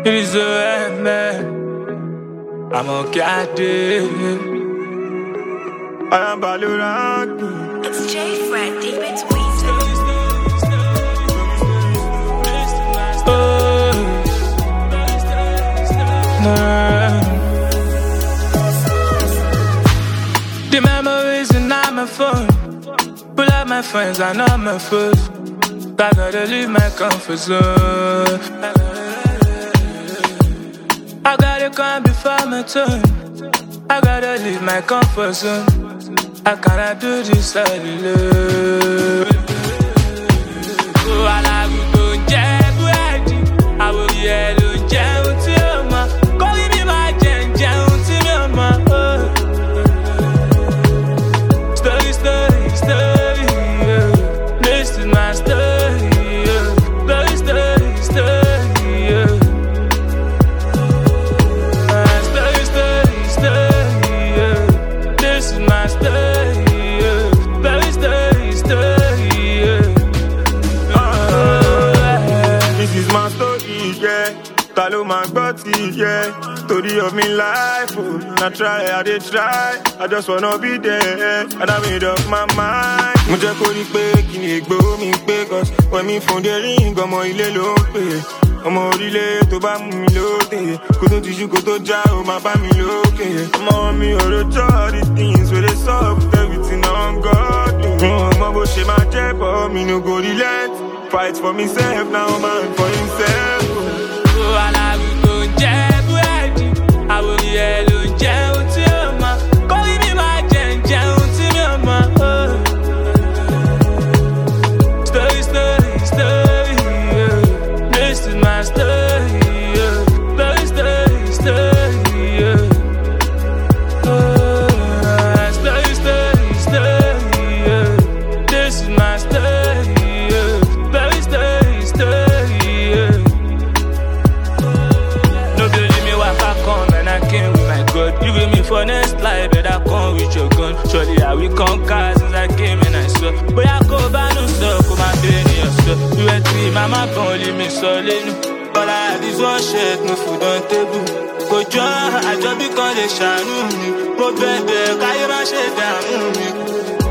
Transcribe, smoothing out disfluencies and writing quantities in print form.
It is a man. I'm okay at it. I am Balurang. It's J Fred, deep into Weezer. The memories in my phone. Pull up my friends, I know my foes. I gotta leave my comfort zone. I gotta come before my turn. I gotta leave my comfort zone. I cannot do this alone. Oh, I love you, don't jab ready. I will yell, jab to my. Call me my jab to my. Story, story, story. This is my story. Story, story, story. Story, story, story. This is my story. Story, story, story. This is my story, yeah. Talo my body, yeah. Story of me life, oh. I try, I did try. I just wanna be there, and I made up my mind. Mo jẹ́ kó rí pé kí ni ègbó mi pé, cause when mi phone dey ring, ọmọ ilé ló ń pè. Ọmọ orílẹ̀ tó bá mú mi lóde, kó tó tijú kó tó já ó máa bá mi lókè. Ọmọ mi ò rojọ́ the things wey dey sup with everything on God. Ọmọ bó ṣe máa jẹ́ bọ́ mi no go relent. Fight for myself, now man for himself. Oh, I love you, don't jab ready. I will yell, jab to my. Call me my jab to my. Story, story, story. This is my story. Story, story, story. Story, story, story. This is my story. Story, story, story. No believe me, what I come and I came with my God. You with me for next life, but I come with your gun. Surely I will conquer since I came and I saw. But I go back no stuff, come and pay me your stuff. You went to me, mama, can't leave me solid. All I have is one shirt, no food on table. Go join, I just because they shine me. Go bed, I am a shade down me.